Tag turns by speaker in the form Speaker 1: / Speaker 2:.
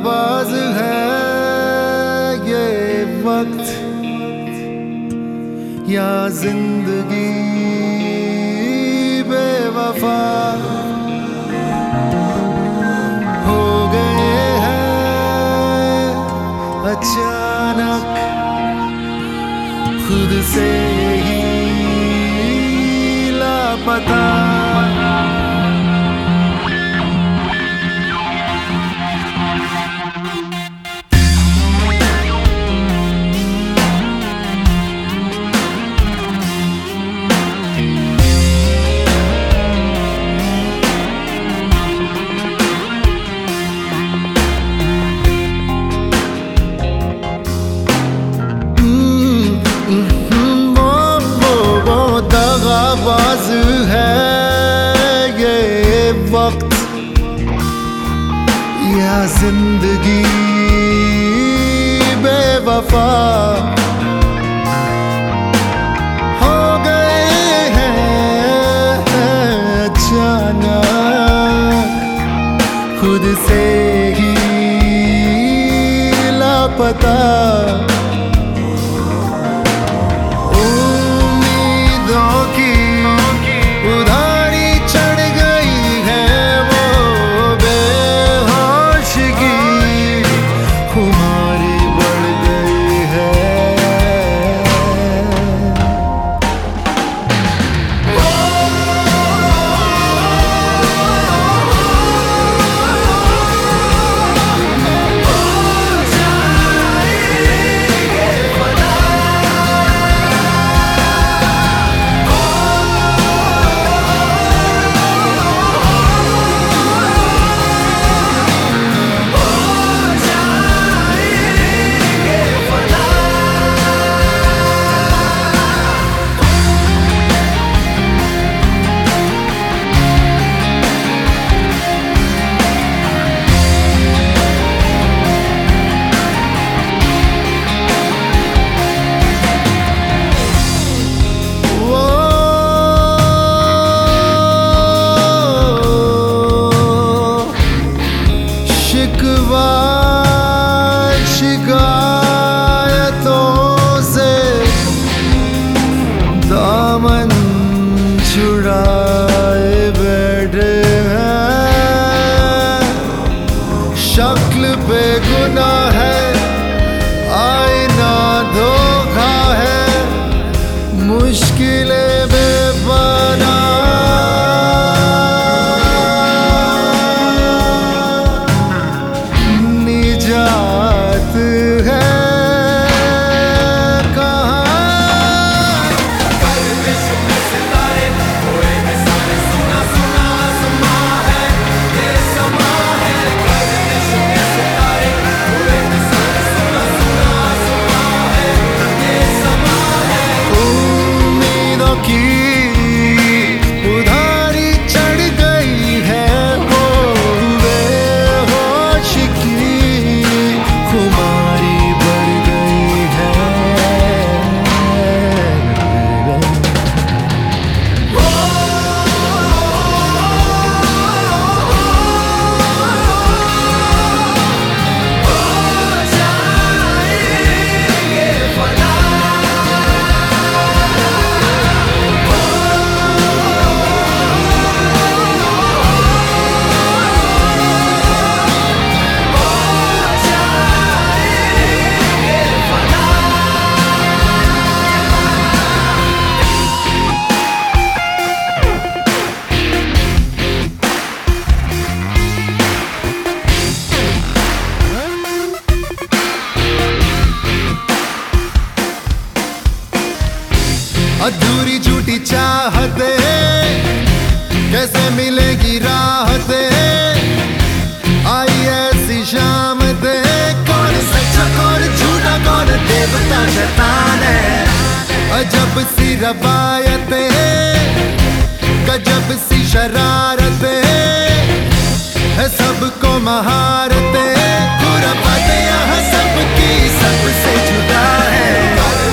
Speaker 1: दगाबाज है ये वक्त या जिंदगी बेवफा हो गए हैं अचानक खुद से ही लापता। दगाबाज है ये वक्त या जिंदगी बेवफा हो गए हैं अचानक खुद से ही लापता। शिकायतों से दामन छुड़ाए बैठे हैं। शक्ल पे गुनाह है आईना धोखा है मुश्किलें बेपनाह अधूरी झूठी चाहते कैसे मिलेगी राहते आई ऐसी शाम दे। कौन सच्चा कौन झूठा कौन देवता शैतान है। अजब सी रवायतें गजब सी शरारतें है सबको महारतें। पूरा बात यहाँ सबकी सबसे जुदा है।